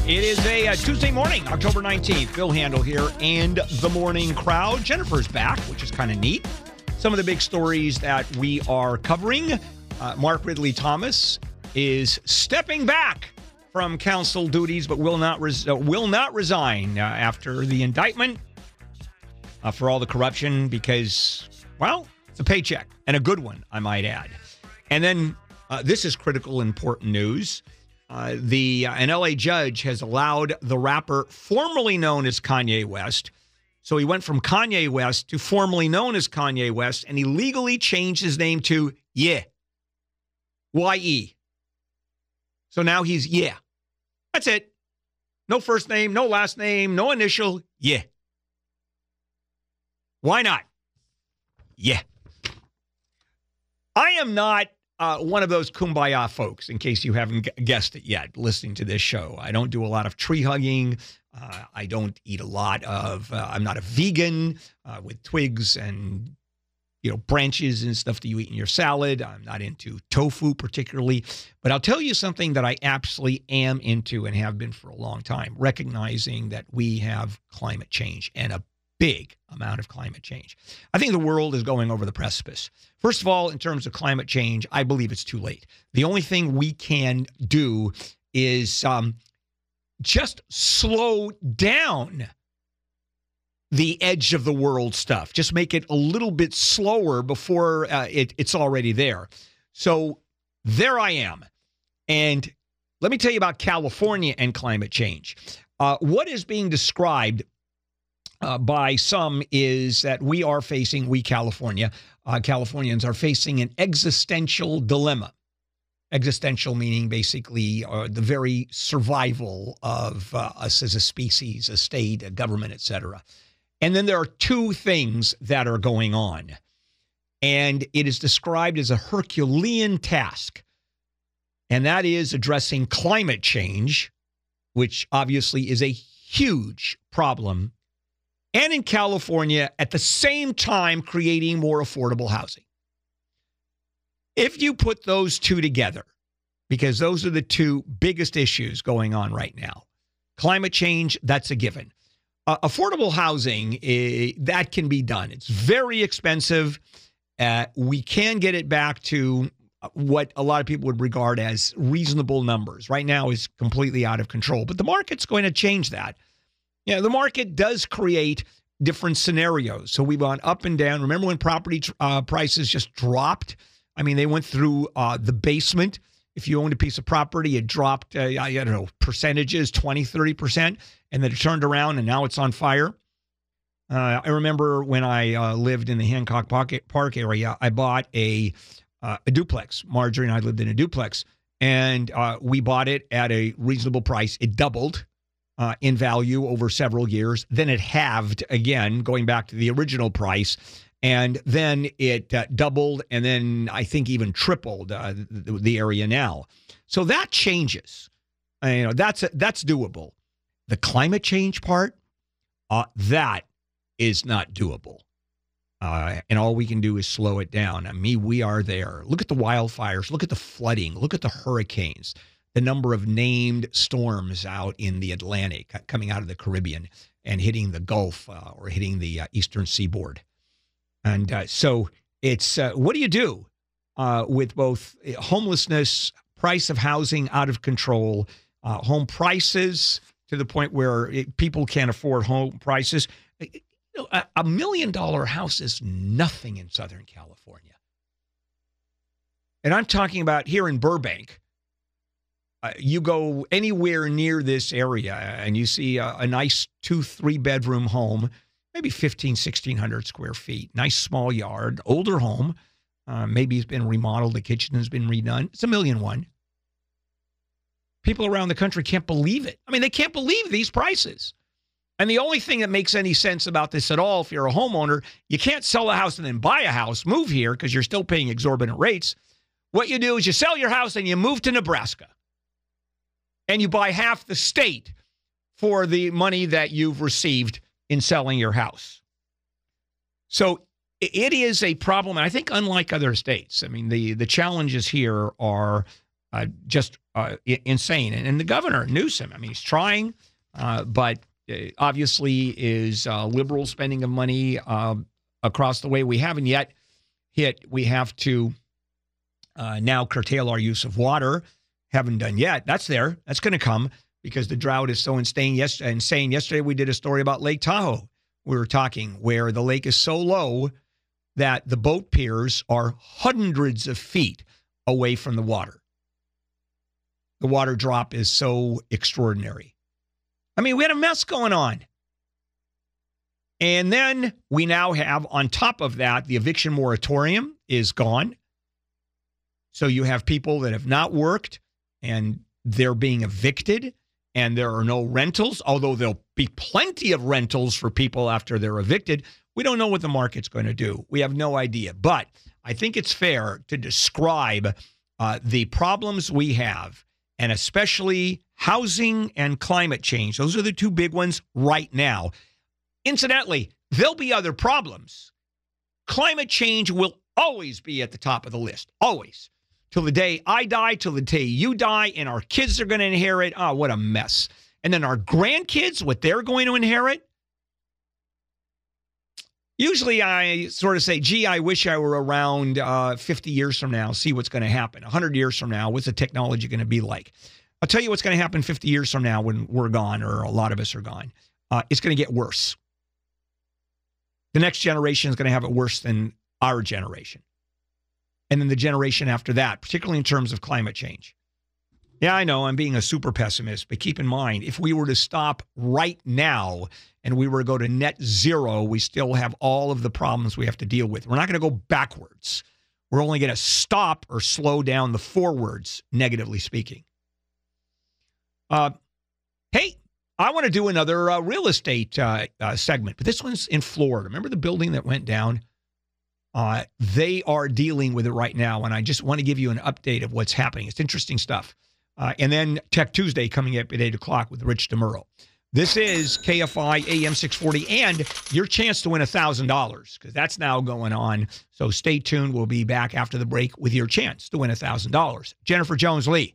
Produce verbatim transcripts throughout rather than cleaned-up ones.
It is a uh, Tuesday morning, October nineteenth. Bill Handel here and the morning crowd. Jennifer's back, which is kind of neat. Some of the big stories that we are covering. Uh, Mark Ridley Thomas is stepping back from council duties, but will not res- uh, will not resign uh, after the indictment uh, for all the corruption because, well, it's a paycheck and a good one, I might add. And then uh, this is critical, important news. Uh, the uh, an L A judge has allowed the rapper formerly known as Kanye West. So he went from Kanye West to formerly known as Kanye West, and he legally changed his name to Yeah. Y E. So now he's Yeah. That's it. No first name, no last name, no initial. Yeah. Why not? Yeah. I am not Uh, one of those kumbaya folks, in case you haven't g- guessed it yet, listening to this show. I don't do a lot of tree hugging. Uh, I don't eat a lot of, uh, I'm not a vegan uh, with twigs and, you know, branches and stuff that you eat in your salad. I'm not into tofu particularly. But I'll tell you something that I absolutely am into and have been for a long time, recognizing that we have climate change and a big amount of climate change. I think the world is going over the precipice. First of all, in terms of climate change, I believe it's too late. The only thing we can do is um, just slow down the edge of the world stuff. Just make it a little bit slower before uh, it, it's already there. So there I am. And let me tell you about California and climate change. Uh, what is being described Uh, by some is that we are facing, we California, uh, Californians are facing an existential dilemma. Existential meaning basically uh, the very survival of uh, us as a species, a state, a government, et cetera. And then there are two things that are going on. And it is described as a Herculean task. And that is addressing climate change, which obviously is a huge problem. And in California, at the same time, creating more affordable housing. If you put those two together, because those are the two biggest issues going on right now, climate change, that's a given. Uh, affordable housing, uh, that can be done. It's very expensive. Uh, we can get it back to what a lot of people would regard as reasonable numbers. Right now is completely out of control, but the market's going to change that. Yeah, the market does create different scenarios. So we've gone up and down. Remember when property uh, prices just dropped? I mean, they went through uh, the basement. If you owned a piece of property, it dropped, uh, I don't know, percentages, twenty, thirty percent, and then it turned around and now it's on fire. Uh, I remember when I uh, lived in the Hancock Park area, I bought a, uh, a duplex. Marjorie and I lived in a duplex, and uh, we bought it at a reasonable price. It doubled Uh, in value over several years. Then it halved again, going back to the original price. And then it uh, doubled and then I think even tripled uh, the, the area now. So that changes. Uh, you know, that's that's doable. The climate change part, uh, that is not doable. Uh, and all we can do is slow it down. I mean, we are there. Look at the wildfires. Look at the flooding. Look at the hurricanes. The number of named storms out in the Atlantic coming out of the Caribbean and hitting the Gulf uh, or hitting the uh, eastern seaboard. And uh, so it's, uh, what do you do uh, with both homelessness, price of housing out of control, uh, home prices to the point where it, people can't afford home prices? You know, a, a million dollar house is nothing in Southern California. And I'm talking about here in Burbank. Uh, you go anywhere near this area and you see a, a nice two, three bedroom home, maybe fifteen, sixteen hundred square feet, nice small yard, older home. Uh, maybe it's been remodeled. The kitchen has been redone. It's a million one. People around the country can't believe it. I mean, they can't believe these prices. And the only thing that makes any sense about this at all, if you're a homeowner, you can't sell a house and then buy a house, move here because you're still paying exorbitant rates. What you do is you sell your house and you move to Nebraska. And you buy half the state for the money that you've received in selling your house. So it is a problem. And I think unlike other states, I mean, the, the challenges here are uh, just uh, insane. And, and the governor, Newsom, I mean, he's trying, uh, but obviously is uh, liberal spending of money uh, across the way. We haven't yet hit. We have to uh, now curtail our use of water. Haven't done yet. That's there. That's going to come because the drought is so insane. Yes, insane. Yesterday we did a story about Lake Tahoe. We were talking where the lake is so low that the boat piers are hundreds of feet away from the water. The water drop is so extraordinary. I mean, we had a mess going on. And then we now have, on top of that, the eviction moratorium is gone. So you have people that have not worked and they're being evicted and there are no rentals, although there'll be plenty of rentals for people after they're evicted. We don't know what the market's going to do. We have no idea. But I think it's fair to describe uh, the problems we have, and especially housing and climate change. Those are the two big ones right now. Incidentally, there'll be other problems. Climate change will always be at the top of the list. Always. Till the day I die, till the day you die, and our kids are going to inherit. Oh, what a mess. And then our grandkids, what they're going to inherit. Usually I sort of say, gee, I wish I were around uh, fifty years from now, see what's going to happen. one hundred years from now, what's the technology going to be like? I'll tell you what's going to happen fifty years from now when we're gone, or a lot of us are gone. Uh, it's going to get worse. The next generation is going to have it worse than our generation. And then the generation after that, particularly in terms of climate change. Yeah, I know I'm being a super pessimist, but keep in mind, if we were to stop right now and we were to go to net zero, we still have all of the problems we have to deal with. We're not going to go backwards. We're only going to stop or slow down the forwards, negatively speaking. Uh, hey, I want to do another uh, real estate uh, uh, segment, but this one's in Florida. Remember the building that went down? Uh, they are dealing with it right now, and I just want to give you an update of what's happening. It's interesting stuff. Uh, and then Tech Tuesday coming up at eight o'clock with Rich DeMuro. This is K F I A M six forty, and your chance to win one thousand dollars, because that's now going on. So stay tuned. We'll be back after the break with your chance to win one thousand dollars. Jennifer Jones-Lee.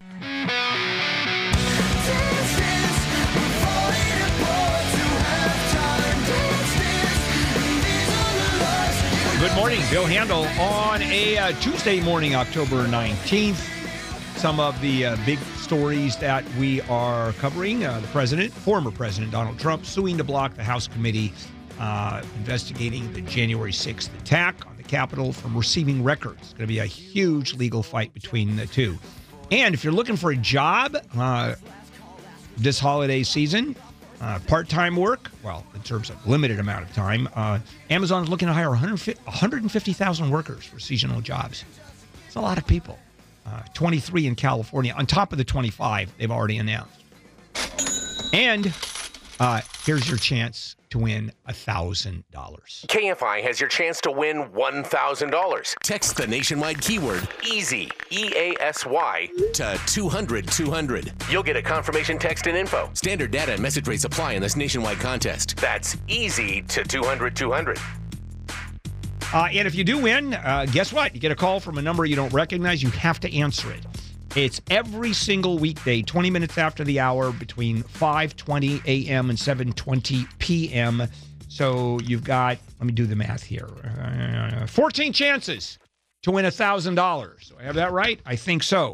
Good morning, Bill Handel on a uh, Tuesday morning, October nineteenth. Some of the uh, big stories that we are covering. Uh, the president, former President Donald Trump, suing to block the House committee uh, investigating the January sixth attack on the Capitol from receiving records. It's going to be a huge legal fight between the two. And if you're looking for a job uh, this holiday season, uh, part-time work, well, in terms of limited amount of time, uh, Amazon's looking to hire one hundred fifty thousand workers for seasonal jobs. It's a lot of people. Uh, twenty-three in California, on top of the twenty-five they've already announced. And uh, here's your chance to win one thousand dollars. K F I has your chance to win one thousand dollars. Text the nationwide keyword EASY, E A S Y, to two hundred two hundred. You'll get a confirmation text and info. Standard data and message rates apply in this nationwide contest. That's EASY to two hundred two hundred. Uh, and if you do win, uh, guess what? You get a call from a number you don't recognize. You have to answer it. It's every single weekday, twenty minutes after the hour, between five twenty a.m. and seven twenty p.m. So you've got, let me do the math here, uh, fourteen chances to win one thousand dollars. Do I have that right? I think so.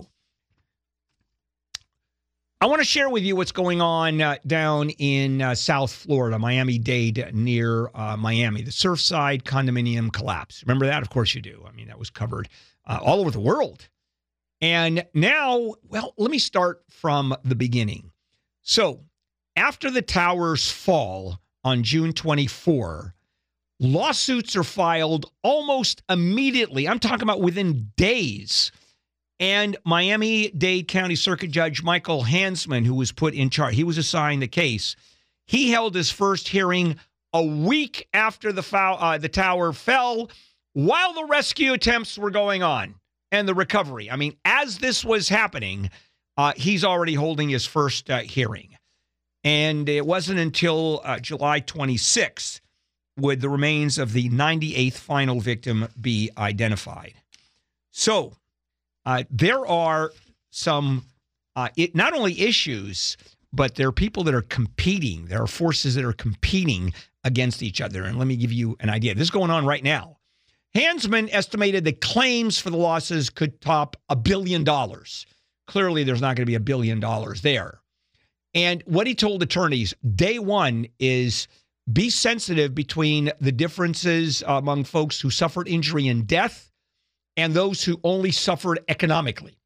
I want to share with you what's going on uh, down in uh, South Florida, Miami-Dade, near uh, Miami, the Surfside condominium collapse. Remember that? Of course you do. I mean, that was covered uh, all over the world. And now, well, let me start from the beginning. So after the towers fall on June twenty-fourth, lawsuits are filed almost immediately. I'm talking about within days. And Miami-Dade County Circuit Judge Michael Hansman, who was put in charge, he was assigned the case. He held his first hearing a week after the, foul, uh, the tower fell, while the rescue attempts were going on and the recovery. I mean, as this was happening, uh, he's already holding his first uh, hearing. And it wasn't until uh, July twenty-sixth would the remains of the ninety-eighth final victim be identified. So, Uh, there are some, uh, it not only issues, but there are people that are competing. There are forces that are competing against each other. And let me give you an idea. This is going on right now. Hansman estimated that claims for the losses could top a billion dollars. Clearly, there's not going to be a billion dollars there. And what he told attorneys, day one, is be sensitive between the differences among folks who suffered injury and death and those who only suffered economically.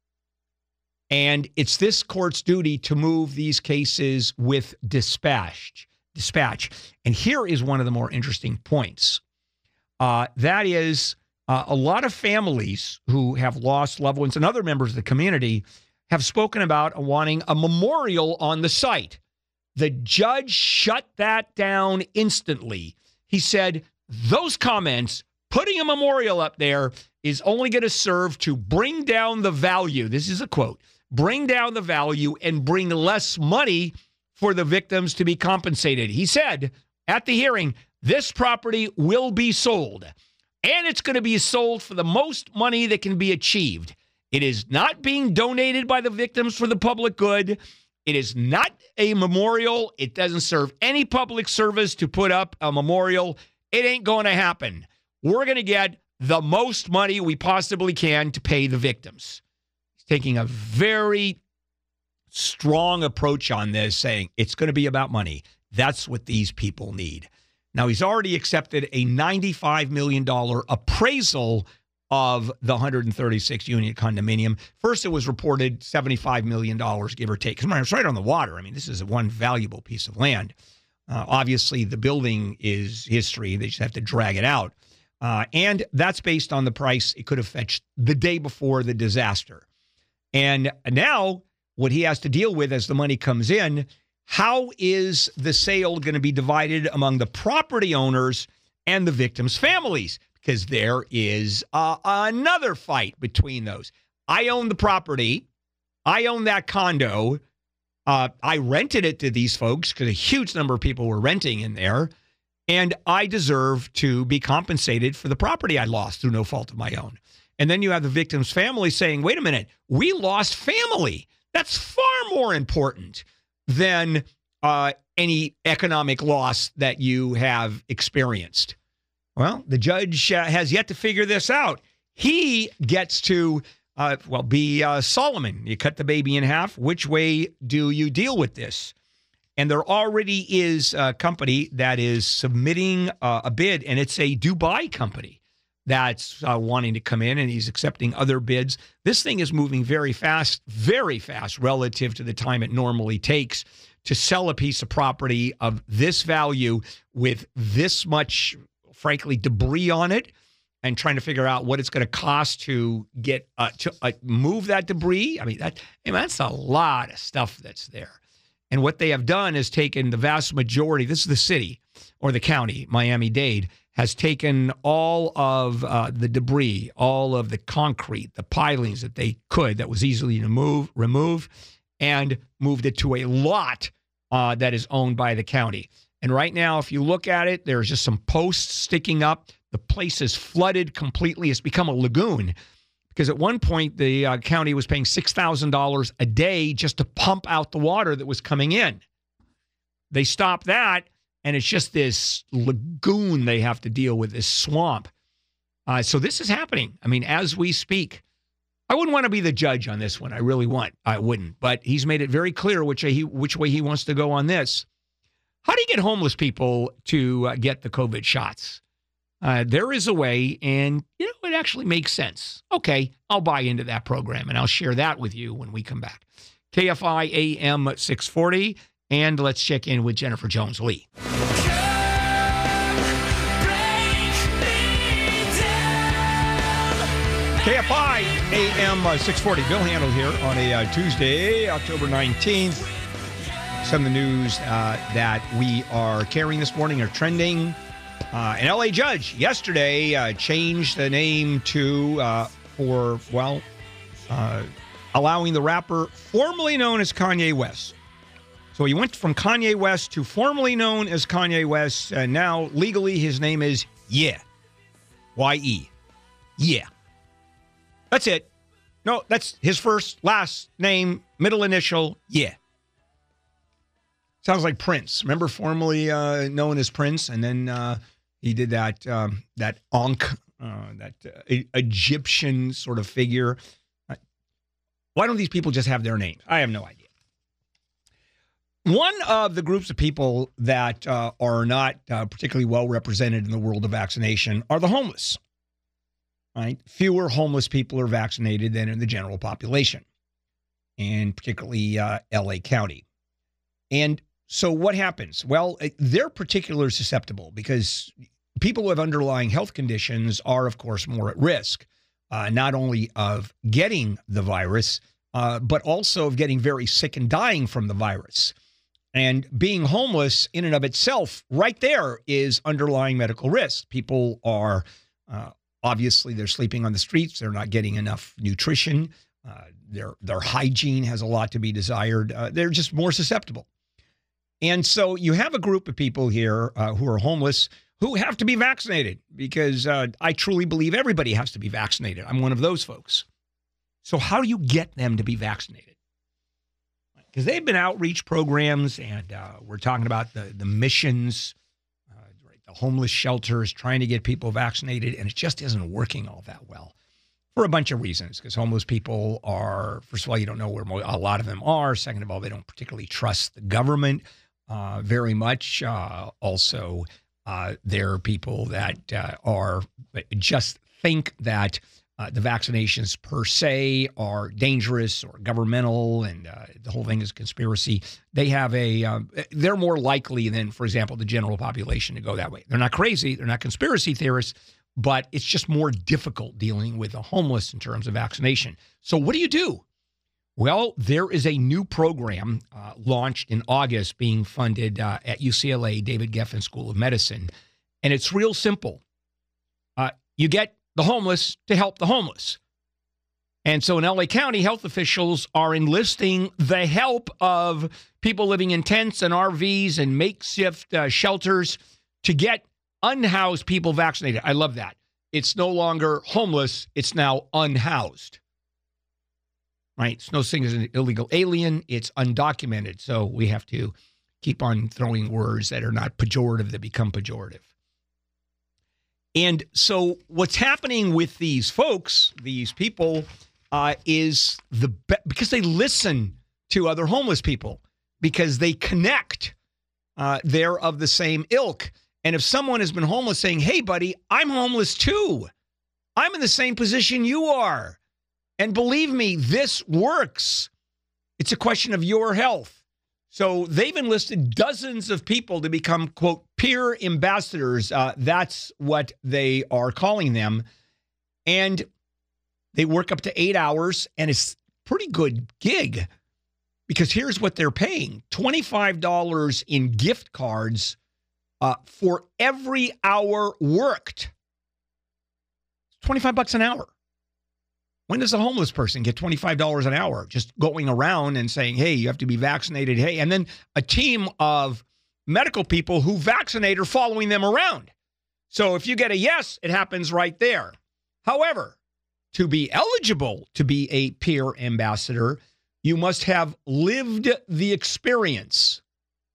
And it's this court's duty to move these cases with dispatch. Dispatch. And here is one of the more interesting points. Uh, that is, uh, a lot of families who have lost loved ones and other members of the community have spoken about wanting a memorial on the site. The judge shut that down instantly. He said, those comments, putting a memorial up there, is only going to serve to bring down the value. This is a quote. Bring down the value and bring less money for the victims to be compensated. He said at the hearing, this property will be sold, and it's going to be sold for the most money that can be achieved. It is not being donated by the victims for the public good. It is not a memorial. It doesn't serve any public service to put up a memorial. It ain't going to happen. We're going to get the most money we possibly can to pay the victims. He's taking a very strong approach on this, saying it's going to be about money. That's what these people need. Now, he's already accepted a ninety-five million dollars appraisal of the one hundred thirty-six unit condominium. First, it was reported seventy-five million dollars, give or take. Because it's right on the water. I mean, this is one valuable piece of land. Uh, obviously, the building is history. They just have to drag it out. Uh, and that's based on the price it could have fetched the day before the disaster. And now, what he has to deal with as the money comes in, how is the sale going to be divided among the property owners and the victims' families? Because there is uh, another fight between those. I own the property. I own that condo. Uh, I rented it to these folks because a huge number of people were renting in there. And I deserve to be compensated for the property I lost through no fault of my own. And then you have the victim's family saying, wait a minute, we lost family. That's far more important than uh, any economic loss that you have experienced. Well, the judge uh, has yet to figure this out. He gets to, uh, well, be uh, Solomon. You cut the baby in half. Which way do you deal with this? And there already is a company that is submitting uh, a bid, and it's a Dubai company that's uh, wanting to come in, and he's accepting other bids. This thing is moving very fast, very fast relative to the time it normally takes to sell a piece of property of this value with this much, frankly, debris on it, and trying to figure out what it's going to cost to get uh, to uh, move that debris. I mean, that I mean, that's a lot of stuff that's there. And what they have done is taken the vast majority, this is the city or the county, Miami-Dade, has taken all of uh, the debris, all of the concrete, the pilings that they could, that was easily to move, remove, and moved it to a lot uh, that is owned by the county. And right now, if you look at it, there's just some posts sticking up. The place is flooded completely. It's become a lagoon. Because at one point, the uh, county was paying six thousand dollars a day just to pump out the water that was coming in. They stopped that, and it's just this lagoon they have to deal with, this swamp. Uh, so this is happening. I mean, as we speak. I wouldn't want to be the judge on this one. I really want. I wouldn't. But he's made it very clear which way he, which way he wants to go on this. How do you get homeless people to uh, get the COVID shots? Uh, there is a way, and you know it actually makes sense. Okay, I'll buy into that program, and I'll share that with you when we come back. K F I A M six forty, and let's check in with Jennifer Jones-Lee. K F I A M six forty, Bill Handel here on a uh, Tuesday, October nineteenth. Some of the news uh, that we are carrying this morning are trending. Uh, an L A judge yesterday uh, changed the name to, uh, for, well, uh, allowing the rapper formerly known as Kanye West. So he went from Kanye West to formerly known as Kanye West, and now legally his name is Yeah. Y E. Yeah. That's it. No, that's his first, last name, middle initial. Yeah. Sounds like Prince. Remember, formerly uh, known as Prince, and then uh, he did that um, that Ankh, uh, that uh, Egyptian sort of figure. Uh, why don't these people just have their names? I have no idea. One of the groups of people that uh, are not uh, particularly well represented in the world of vaccination are the homeless. Right? Fewer homeless people are vaccinated than in the general population, and particularly uh, L A County. And so what happens? Well, they're particularly susceptible because people who have underlying health conditions are, of course, more at risk, uh, not only of getting the virus, uh, but also of getting very sick and dying from the virus. And being homeless in and of itself, right there, is underlying medical risk. People are, uh, obviously, they're sleeping on the streets. They're not getting enough nutrition. Uh, their, their hygiene has a lot to be desired. Uh, they're just more susceptible. And so you have a group of people here uh, who are homeless who have to be vaccinated because uh, I truly believe everybody has to be vaccinated. I'm one of those folks. So how do you get them to be vaccinated? Because they've been outreach programs, and uh, we're talking about the, the missions, uh, right, the homeless shelters, trying to get people vaccinated, and it just isn't working all that well for a bunch of reasons. Because homeless people are, first of all, you don't know where a lot of them are. Second of all, they don't particularly trust the government Uh, very much. Uh, also, uh, there are people that uh, are just think that uh, the vaccinations per se are dangerous or governmental, and uh, the whole thing is a conspiracy. They have a, uh, they're more likely than, for example, the general population to go that way. They're not crazy. They're not conspiracy theorists, but it's just more difficult dealing with the homeless in terms of vaccination. So what do you do? Well, there is a new program uh, launched in August being funded uh, at U C L A, David Geffen School of Medicine. And it's real simple. Uh, you get the homeless to help the homeless. And so in L A County, health officials are enlisting the help of people living in tents and R Vs and makeshift uh, shelters to get unhoused people vaccinated. I love that. It's no longer homeless. It's now unhoused. Right? It's no thing as an illegal alien. It's undocumented. So we have to keep on throwing words that are not pejorative that become pejorative. And so what's happening with these folks, these people, uh, is the be- because they listen to other homeless people, because they connect. Uh, they're of the same ilk. And if someone has been homeless saying, hey, buddy, I'm homeless too. I'm in the same position you are. And believe me, this works. It's a question of your health. So they've enlisted dozens of people to become, quote, peer ambassadors. Uh, that's what they are calling them. And they work up to eight hours, and it's a pretty good gig because here's what they're paying. twenty-five dollars in gift cards uh, for every hour worked. twenty-five bucks an hour. When does a homeless person get twenty-five dollars an hour just going around and saying, hey, you have to be vaccinated? Hey, and then a team of medical people who vaccinate are following them around. So if you get a yes, it happens right there. However, to be eligible to be a peer ambassador, you must have lived the experience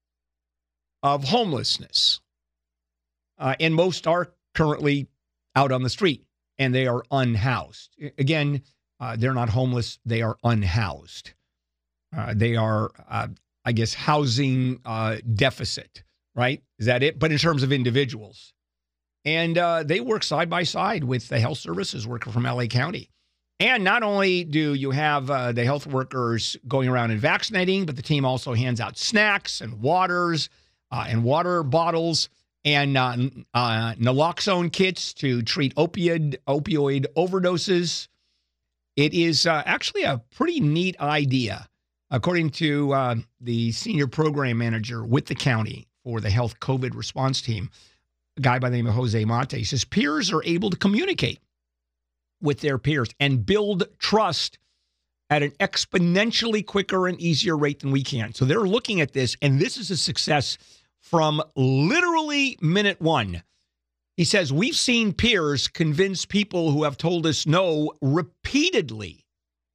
of homelessness. Uh, and most are currently out on the street. And they are unhoused. Again, uh, they're not homeless. They are unhoused. Uh, they are, uh, I guess, housing uh, deficit, right? Is that it? But in terms of individuals. And uh, they work side by side with the health services worker from L A County. And not only do you have uh, the health workers going around and vaccinating, but the team also hands out snacks and waters uh, and water bottles and uh, uh, naloxone kits to treat opioid opioid overdoses. It is uh, actually a pretty neat idea. According to uh, the senior program manager with the county for the health COVID response team, a guy by the name of Jose Mate, he says peers are able to communicate with their peers and build trust at an exponentially quicker and easier rate than we can. So they're looking at this, and this is a success from literally minute one. He says, we've seen peers convince people who have told us no repeatedly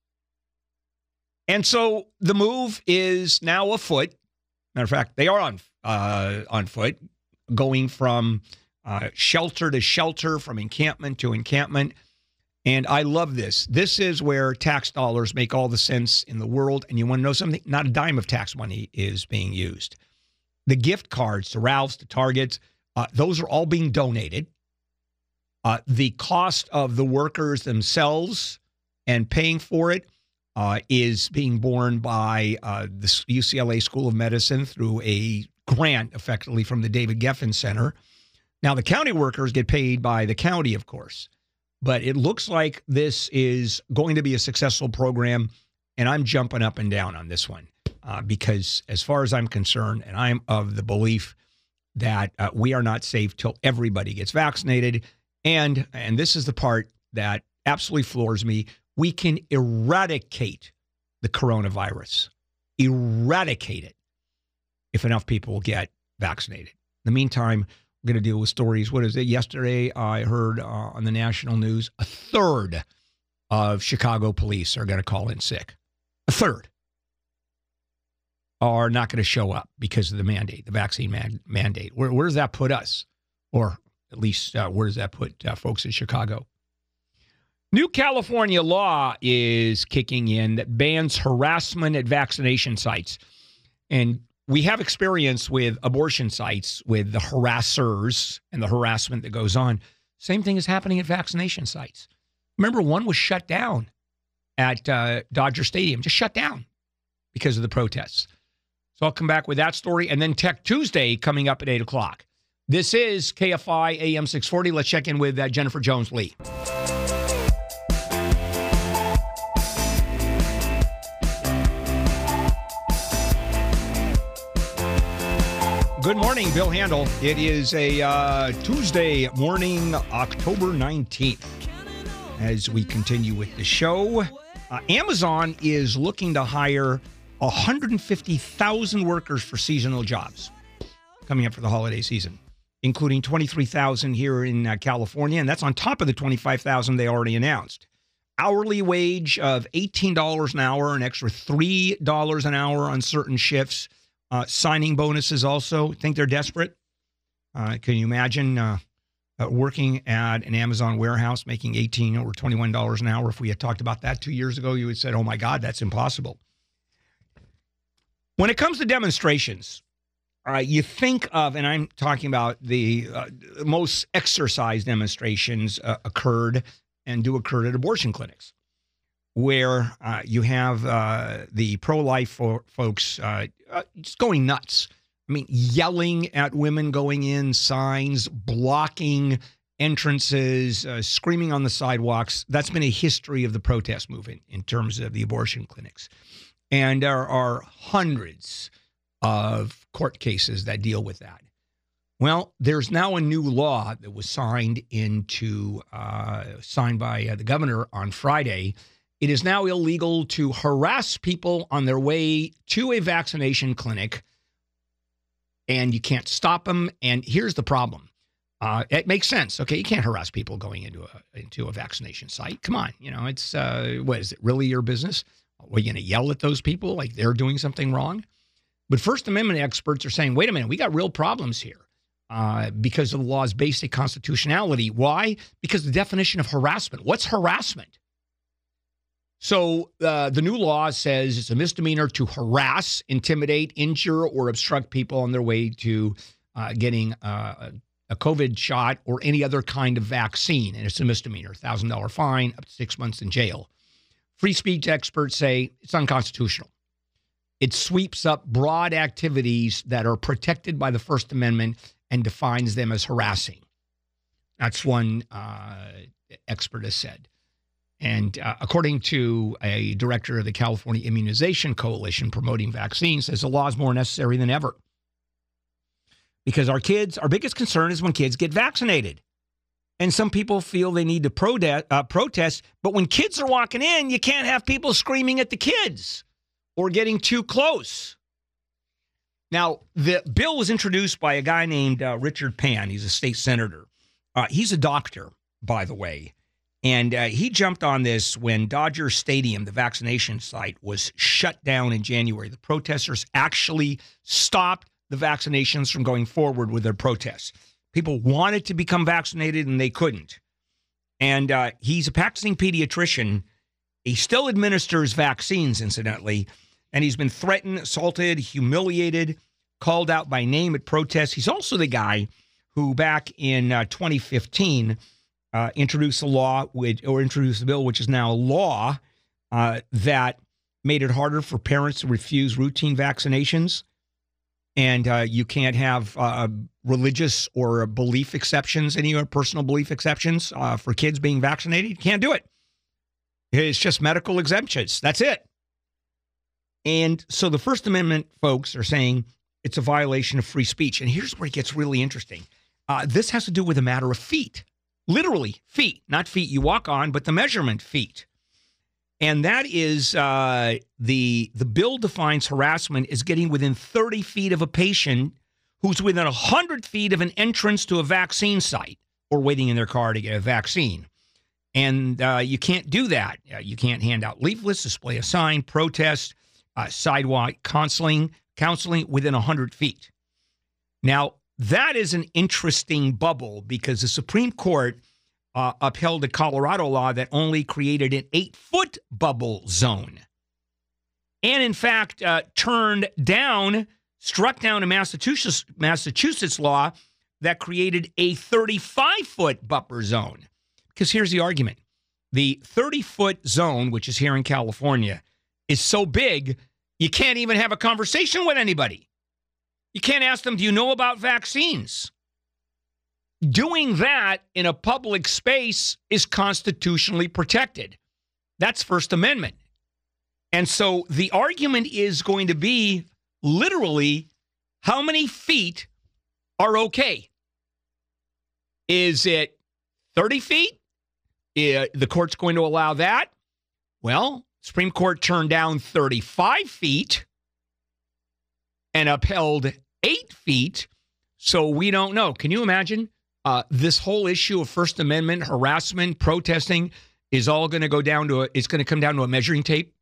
And so the move is now afoot. Matter of fact, they are on uh, on foot, going from uh, shelter to shelter, from encampment to encampment. And I love this. This is where tax dollars make all the sense in the world. And you want to know something? Not a dime of tax money is being used. The gift cards to Ralph's, to Target, uh, those are all being donated. Uh, the cost of the workers themselves and paying for it uh, is being borne by uh, the U C L A School of Medicine through a grant, effectively, from the David Geffen Center. Now, the county workers get paid by the county, of course. But it looks like this is going to be a successful program, and I'm jumping up and down on this one uh, because as far as I'm concerned, and I'm of the belief that uh, we are not safe till everybody gets vaccinated. And, and this is the part that absolutely floors me, we can eradicate the coronavirus, eradicate it if enough people get vaccinated. In the meantime, we're going to deal with stories. What is it? Yesterday, I heard uh, on the national news, a third of Chicago police are going to call in sick. A third are not going to show up because of the mandate, the vaccine man- mandate. Where, where does that put us? Or at least, uh, where does that put uh, folks in Chicago? New California law is kicking in that bans harassment at vaccination sites. And we have experience with abortion sites, with the harassers and the harassment that goes on. Same thing is happening at vaccination sites. Remember, one was shut down at uh, Dodger Stadium, just shut down because of the protests. So I'll come back with that story. And then Tech Tuesday coming up at eight o'clock. This is K F I A M six forty. Let's check in with uh, Jennifer Jones-Lee. Good morning, Bill Handel. It is a uh, Tuesday morning, October nineteenth. As we continue with the show, uh, Amazon is looking to hire one hundred fifty thousand workers for seasonal jobs coming up for the holiday season, including twenty-three thousand here in uh, California, and that's on top of the twenty-five thousand they already announced. Hourly wage of eighteen dollars an hour, an extra three dollars an hour on certain shifts. Uh, signing bonuses also. Think they're desperate? Uh, can you imagine uh, uh, working at an Amazon warehouse making eighteen or twenty-one dollars an hour? If we had talked about that two years ago, you would have said, oh my God, that's impossible. When it comes to demonstrations, uh, you think of, and I'm talking about the uh, most exercise demonstrations uh, occurred and do occur at abortion clinics, where uh, you have uh, the pro-life fo- folks uh, uh, just going nuts. I mean, yelling at women going in, signs, blocking entrances, uh, screaming on the sidewalks. That's been a history of the protest movement in terms of the abortion clinics. And there are hundreds of court cases that deal with that. Well, there's now a new law that was signed into uh, signed by uh, the governor on Friday. It is now illegal to harass people on their way to a vaccination clinic, and you can't stop them. And here's the problem. Uh, it makes sense. Okay, you can't harass people going into a into a vaccination site. Come on, you know, it's, uh, what, is it really your business? Are you going to yell at those people like they're doing something wrong? But First Amendment experts are saying, wait a minute, we got real problems here uh, because of the law's basic constitutionality. Why? Because the definition of harassment. What's harassment? So uh, the new law says it's a misdemeanor to harass, intimidate, injure, or obstruct people on their way to uh, getting uh, a COVID shot or any other kind of vaccine. And it's a misdemeanor, one thousand dollars fine, up to six months in jail. Free speech experts say it's unconstitutional. It sweeps up broad activities that are protected by the First Amendment and defines them as harassing. That's one uh, expert has said. And uh, according to a director of the California Immunization Coalition promoting vaccines, says the law is more necessary than ever. Because our kids, our biggest concern is when kids get vaccinated. And some people feel they need to prode- uh, protest, but when kids are walking in, you can't have people screaming at the kids or getting too close. Now, the bill was introduced by a guy named uh, Richard Pan. He's a state senator. Uh, he's a doctor, by the way. And uh, he jumped on this when Dodger Stadium, the vaccination site, was shut down in January. The protesters actually stopped the vaccinations from going forward with their protests. People wanted to become vaccinated, and they couldn't. And uh, he's a practicing pediatrician. He still administers vaccines, incidentally, and he's been threatened, assaulted, humiliated, called out by name at protests. He's also the guy who back in uh, twenty fifteen uh, introduced a law, which, or introduced a bill, which is now law, uh, that made it harder for parents to refuse routine vaccinations. And uh, you can't have uh, religious or belief exceptions, any personal belief exceptions uh, for kids being vaccinated. You can't do it. It's just medical exemptions. That's it. And so the First Amendment folks are saying it's a violation of free speech. And here's where it gets really interesting. Uh, this has to do with a matter of feet, literally feet, not feet you walk on, but the measurement feet. And that is uh, the the bill defines harassment as getting within thirty feet of a patient who's within one hundred feet of an entrance to a vaccine site or waiting in their car to get a vaccine. And uh, you can't do that. Uh, you can't hand out leaflets, display a sign, protest, uh, sidewalk counseling, counseling within one hundred feet. Now, that is an interesting bubble because the Supreme Court uh, upheld a Colorado law that only created an eight-foot bubble zone. And, in fact, uh, turned down, struck down a Massachusetts, Massachusetts law that created a thirty-five-foot buffer zone. Because here's the argument. The thirty-foot zone, which is here in California, is so big, you can't even have a conversation with anybody. You can't ask them, do you know about vaccines? Doing that in a public space is constitutionally protected. That's First Amendment. And so the argument is going to be literally how many feet are okay? Is it thirty feet? Uh, the court's going to allow that? Well, Supreme Court turned down thirty-five feet and upheld eight feet, so we don't know. Can you imagine? Uh, this whole issue of First Amendment harassment, protesting is all going to go down to a, it's going to come down to a measuring tape.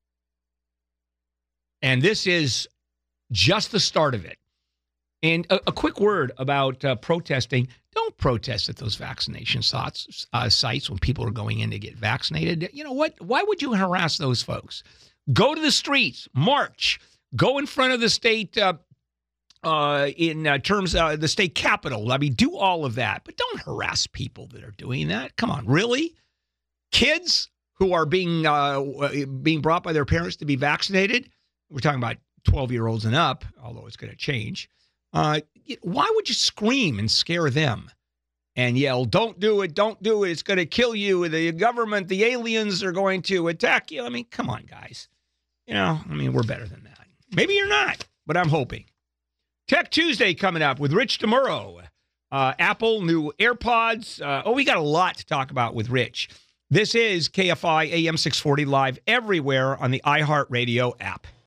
And this is just the start of it. And a, a quick word about uh, protesting. Don't protest at those vaccination sites, uh, sites when people are going in to get vaccinated. You know what? Why would you harass those folks? Go to the streets, march, go in front of the state uh, uh, in uh, terms of uh, the state capitol. I mean, do all of that, but don't harass people that are doing that. Come on, really? Kids who are being uh, being brought by their parents to be vaccinated. We're talking about twelve-year-olds and up, although it's going to change. Uh, why would you scream and scare them and yell, don't do it, don't do it, it's going to kill you, the government, the aliens are going to attack you? I mean, come on, guys. You know, I mean, we're better than that. Maybe you're not, but I'm hoping. Tech Tuesday coming up with Rich DeMuro. Uh, Apple, new AirPods. Uh, oh, we got a lot to talk about with Rich. This is K F I A M six forty live everywhere on the iHeartRadio app.